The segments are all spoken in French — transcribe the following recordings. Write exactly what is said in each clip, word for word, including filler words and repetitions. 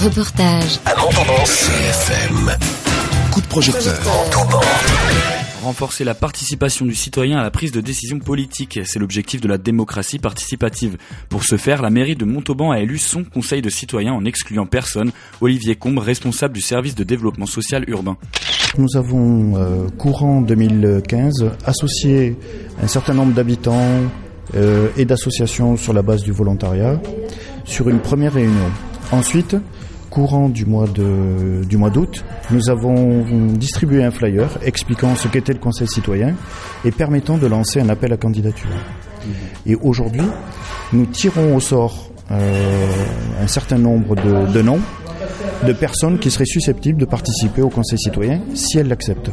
Reportage à Montauban. C F M. Coup de projecteur. Montauban. Renforcer la participation du citoyen à la prise de décision politique, c'est l'objectif de la démocratie participative. Pour ce faire, la mairie de Montauban a élu son conseil de citoyens en excluant personne. Olivier Combe, responsable du service de développement social urbain. Nous avons, euh, courant deux mille quinze, associé un certain nombre d'habitants euh, et d'associations sur la base du volontariat sur une première réunion. Ensuite, courant du mois de, du mois d'août, nous avons distribué un flyer expliquant ce qu'était le Conseil citoyen et permettant de lancer un appel à candidature. Et aujourd'hui, nous tirons au sort euh, un certain nombre de, de noms de personnes qui seraient susceptibles de participer au Conseil citoyen si elles l'acceptent.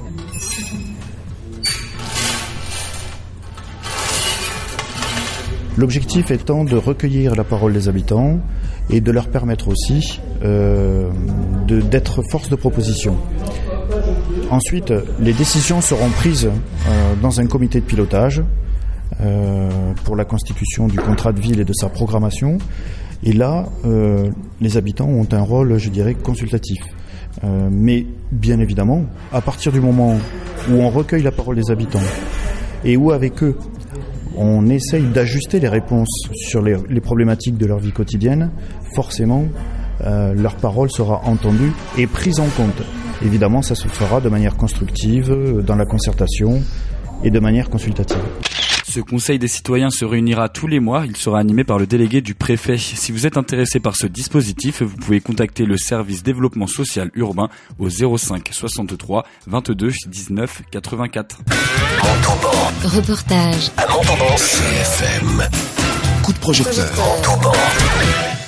L'objectif étant de recueillir la parole des habitants et de leur permettre aussi euh, de, d'être force de proposition. Ensuite, les décisions seront prises euh, dans un comité de pilotage euh, pour la constitution du contrat de ville et de sa programmation. Et là, euh, les habitants ont un rôle, je dirais, consultatif. Euh, mais bien évidemment, à partir du moment où on recueille la parole des habitants et où avec eux, on essaye d'ajuster les réponses sur les, les problématiques de leur vie quotidienne, forcément, euh, leur parole sera entendue et prise en compte. Évidemment, ça se fera de manière constructive, dans la concertation et de manière consultative. Ce conseil des citoyens se réunira tous les mois. Il sera animé par le délégué du préfet. Si vous êtes intéressé par ce dispositif, vous pouvez contacter le service développement social urbain au zéro cinq soixante-trois vingt-deux dix-neuf quatre-vingt-quatre. Montauban. Reportage À Montauban. C F M. Coup de projecteur. Montauban.